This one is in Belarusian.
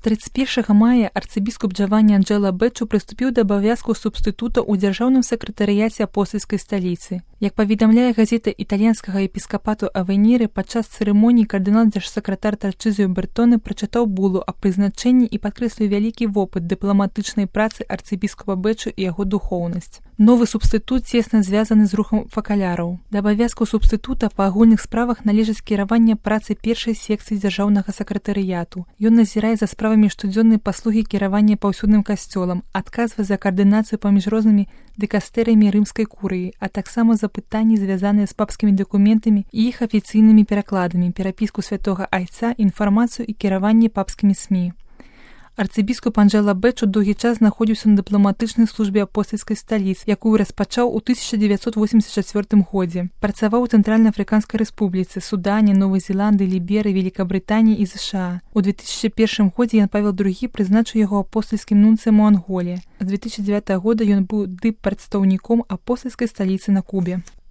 31 мая арцыбіскуп Джаванні Анджэла Бэчу прыступіў да абавязкаў субстытута ў дзяржаўным сакратарыяце апостальскай сталіцы. Як паведамляе газета італьянскага епіскапату Авеніры, падчас цырымоніі кардынал дзяржсакратар Тарчызіо Бертоне прачытаў булу аб прызначэнні і падкрэсліў вялікі вопыт дыпламатычнай працы арцыбіскупа Бэчу і яго духоўнасць. Новы субстытут цесна звязаны з рухам факаляраў. Да абавязкаў субстытута па агульных справах належыць кіраванне працы першай секцыі дзяржаўнага сакратарыяту. Ён назірае за справамі штодзённай паслугі кіравання паўсюдным касцёлам, адказвае за каардынацыю паміж рознымі дыкастэрыямі рымскай курыі, а таксама за пытанні, звязаныя з папскімі дакументамі і іх афіцыйнымі перакладамі, перапіску святога айца, інфармацыю і кіраванне папскімі СМІ. Арцыбіскуп Анджэла Бэчу доўгі час знаходзіўся на дыпламатычнай службе апостальскай сталіцы, якую распачаў у 1984 годзе. Працаваў у Цэнтральна-Афрыканскай рэспубліцы, Судане, Новай Зеландыі, Ліберыі, Великабрытаніі і ЗША. У 2001 годзе Ян Павел II прызначыў яго апостальскім нунцыем у Анголе. З 2009 года ён быў дыппрадстаўніком апостальскай сталіцы на Кубе.